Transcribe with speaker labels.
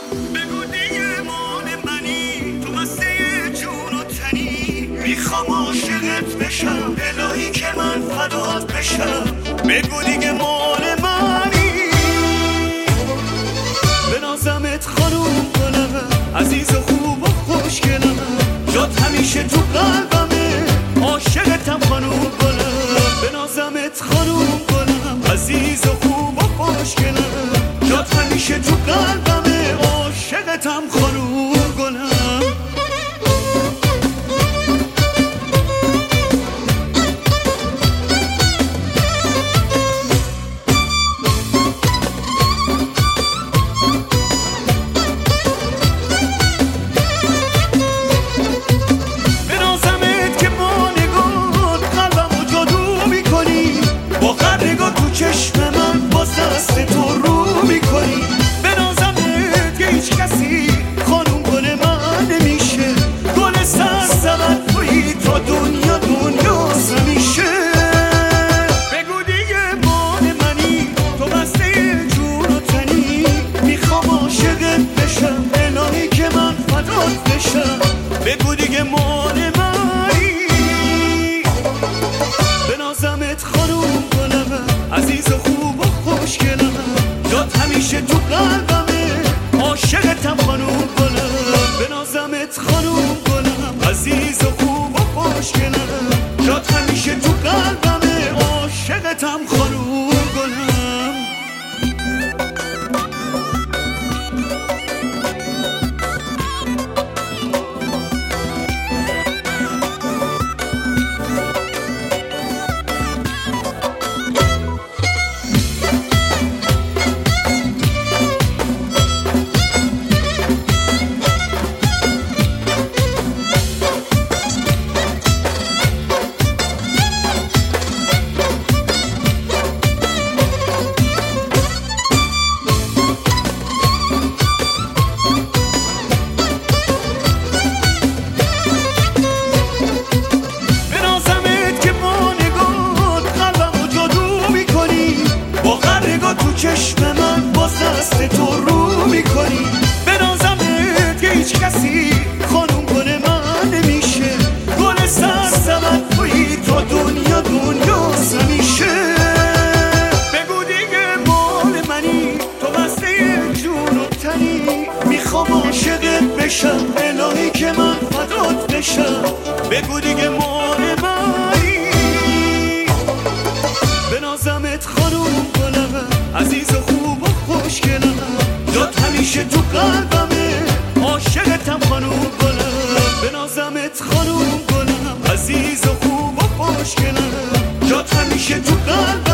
Speaker 1: بگو دیگه مال منی، تو مسته جون و تنی. میخوام عاشقت بشم الهی که من فدات بشم. بگو دیگه مال منی، بنازمت خانوم گلم، عزیز و خوب و خوشگلم. جات همیشه تو قلبمه، عاشقتم خانوم گلم. بنازمت خانوم گلم، عزیز و خوب و خوشگلم. جات همیشه تو قلبمه، عاشقتم خانوم گلم. چشم من باز دست تو رو میکنی. بنازمت که هیچ کسی خانوم گل من نمیشه. گل سرسبد تویی تا دنیا همیشه. بگو دیگه مال منی، تو بسته جون و تنی. میخوام عاشقت بشم الهی که من فدات بشم. بگو دیگه مال منی، بنازمت خانوم گلم، عزیز و خوب و خوشگلم. جات همیشه تو قلبمه، عاشقتم خانوم گلم. بنازمت خانوم گلم، عزیز و خوب و خوشگلم. جات همیشه تو قلبمه، عاشقتم خانوم گلم. چشم من باز دست تو رو میکنی. بنازمت که هیچ کسی خانوم گل من نمیشه. گل سرسبد تویی تا دنیا همیشه. بگو دیگه مال منی، تو بسته جون و تنی. میخوام عاشقت بشم الهی که من فدات بشم. بگو دیگه مال منی، بنازمت خانوم گلم، عزیز و خوب و خوشگلم. جات همیشه تو قلبمه، عاشقتم خانوم گلم. بنازمت خانوم گلم، عزیز و خوب و خوشگلم. جات همیشه تو قلبمه.